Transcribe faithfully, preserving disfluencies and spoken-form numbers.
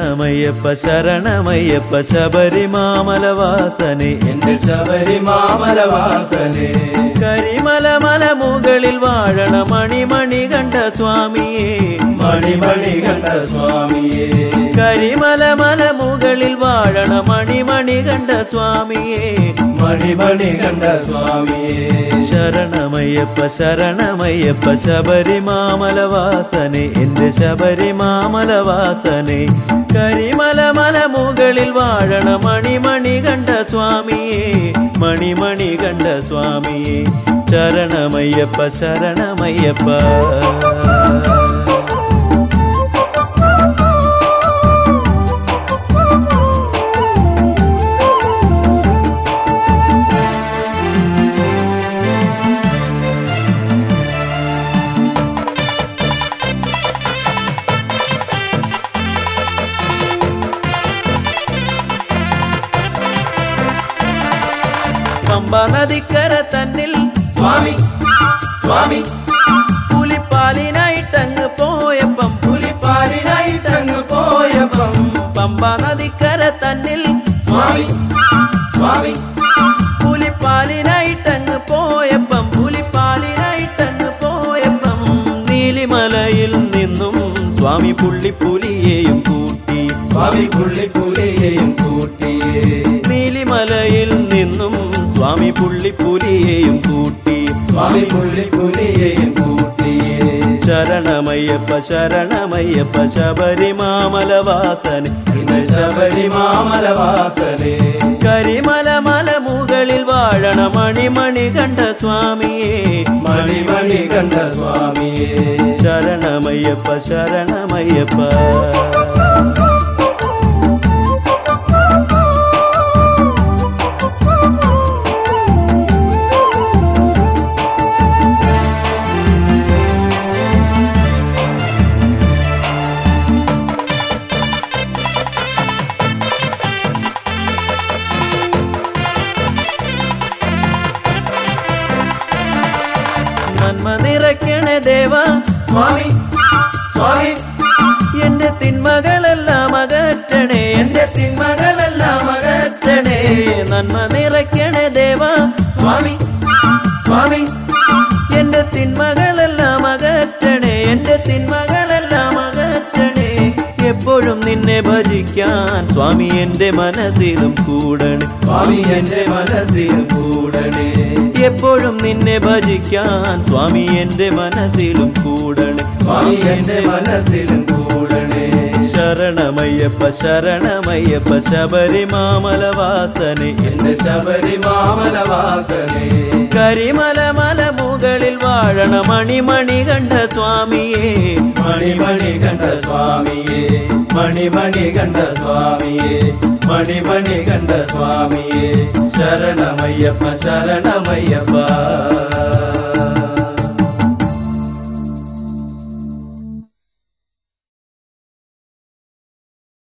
ശരണമയ്യപ്പ ശരണമയ്യപ്പ ശബരിമാമലവാസനെ എന്റെ ശബരിമാമലവാസനെ കരിമല മല മുകളിൽ വാഴണ മണിമണി കണ്ട സ്വാമിയേ മണിമണി കണ്ട സ്വാമിയേ കരിമല മല മുകളിൽ വാഴണ മണിമണി കണ്ട സ്വാമിയേ മണിമണി കണ്ട സ്വാമിയേ ശരണമയ്യപ്പ ശരണമയ്യപ്പ ശബരിമാമലവാസനെ എന്റെ ശബരിമാമലവാസനെ കരിമല മല മുകളിൽ വാഴണ മണിമണി കണ്ട സ്വാമിയേ മണിമണി കണ്ട സ്വാമിയേ ശരണമയ്യപ്പ ശരണമയ്യപ്പ പമ്പാ നദിക്കര തന്നിൽ സ്വാമി സ്വാമി പുലിപ്പാലിനായിട്ടങ്ങ് പോയപ്പം പുലിപ്പാലിനായിട്ടങ്ങ് പോയപ്പം പമ്പാ നദിക്കര തന്നിൽ സ്വാമി സ്വാമി പുലിപ്പാലിനായിട്ടങ്ങ് പോയപ്പം പുലിപ്പാലിനായിട്ടങ്ങ് പോയപ്പം നീലിമലയിൽ നിന്നും സ്വാമി പുള്ളിപ്പുലിയെയും കൂട്ടി സ്വാമി പുള്ളിപ്പുലിയെയും കൂട്ടിയേ നീലിമലയിൽ നിന്നും സ്വാമി പുള്ളിപ്പുലിയെയും കൂട്ടി സ്വാമി പുള്ളിപ്പുലിയെയും കൂട്ടിയേ ശരണമയ്യപ്പ ശരണമയ്യപ്പ ശബരിമാമലവാസനെ എന്റെ ശബരിമാമലവാസനെ കരിമല മല മുകളിൽ വാഴണ മണിമണി കണ്ട സ്വാമിയേ മണിമണി കണ്ട സ്വാമിയേ ശരണമയ്യപ്പ ശരണമയ്യപ്പ നന്മ നിറയ്ക്കണേ ദേവ സ്വാമി സ്വാമി എന്റെ തിന്മകളെല്ലാം അകറ്റണേ എന്റെ തിന്മകളെല്ലാം അകറ്റണേ നന്മ നിറയ്ക്കണേ ദേവ സ്വാമി സ്വാമി എന്റെ തിന്മകളെല്ലാം അകറ്റണേ എന്റെ തിന്മകളെല്ലാം അകറ്റണേ എപ്പോഴും നിന്നെ ഭജിക്കാൻ സ്വാമി എന്റെ മനസ്സിലും കൂടണേ സ്വാമി എന്റെ മനസ്സിലും കൂടണേ എപ്പോഴും നിന്നെ ഭജിക്കാൻ സ്വാമി എന്റെ മനസ്സിലും കൂടണേ സ്വാമി എന്റെ മനസ്സിലും കൂടണേ ശരണമയ്യപ്പ ശരണമയ്യപ്പ ശബരിമാമലവാസനെ എന്റെ ശബരിമാമലവാസനെ കരിമല മല മുകളിൽ വാഴണ മണിമണി കണ്ട സ്വാമിയേ മണിമണി കണ്ട സ്വാമിയേ മണിമണി കണ്ട സ്വാമിയേ മണിമണി കണ്ട സ്വാമിയേ ശരണമയ്യപ്പ ശരണമയ്യപ്പ